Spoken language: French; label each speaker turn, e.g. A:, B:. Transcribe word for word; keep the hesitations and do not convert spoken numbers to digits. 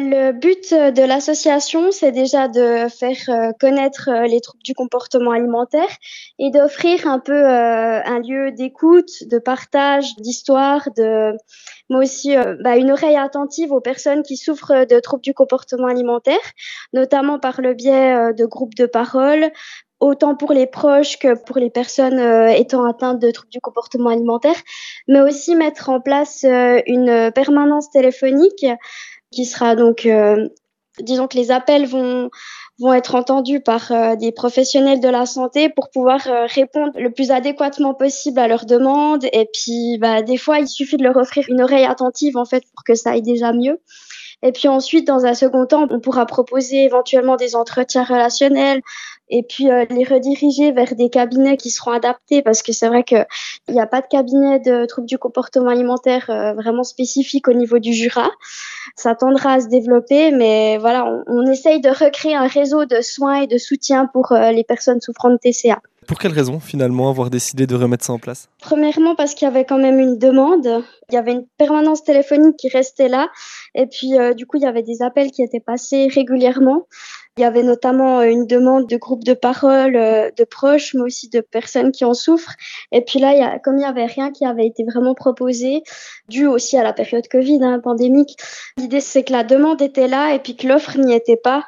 A: Le but de l'association, c'est déjà de faire euh, connaître euh, les troubles du comportement alimentaire et d'offrir un peu euh, un lieu d'écoute, de partage, d'histoire, de, mais aussi euh, bah, une oreille attentive aux personnes qui souffrent de troubles du comportement alimentaire, notamment par le biais euh, de groupes de parole, autant pour les proches que pour les personnes euh, étant atteintes de troubles du comportement alimentaire, mais aussi mettre en place euh, une permanence téléphonique qui sera donc, euh, disons que les appels vont vont être entendus par euh, des professionnels de la santé pour pouvoir euh, répondre le plus adéquatement possible à leurs demandes. Et puis, bah, des fois, il suffit de leur offrir une oreille attentive en fait pour que ça aille déjà mieux. Et puis ensuite, dans un second temps, on pourra proposer éventuellement des entretiens relationnels et puis euh, les rediriger vers des cabinets qui seront adaptés parce que c'est vrai qu'il n'y a pas de cabinet de troubles du comportement alimentaire euh, vraiment spécifique au niveau du Jura. Ça tendra à se développer, mais voilà, on, on essaye de recréer un réseau de soins et de soutien pour euh, les personnes souffrant de T C A.
B: Pour quelle raison, finalement, avoir décidé de remettre ça en place?
A: Premièrement, parce qu'il y avait quand même une demande. Il y avait une permanence téléphonique qui restait là. Et puis, euh, du coup, il y avait des appels qui étaient passés régulièrement. Il y avait notamment euh, une demande de groupes de parole, euh, de proches, mais aussi de personnes qui en souffrent. Et puis là, il y a, comme il n'y avait rien qui avait été vraiment proposé, dû aussi à la période Covid, hein, pandémique, l'idée, c'est que la demande était là et puis que l'offre n'y était pas.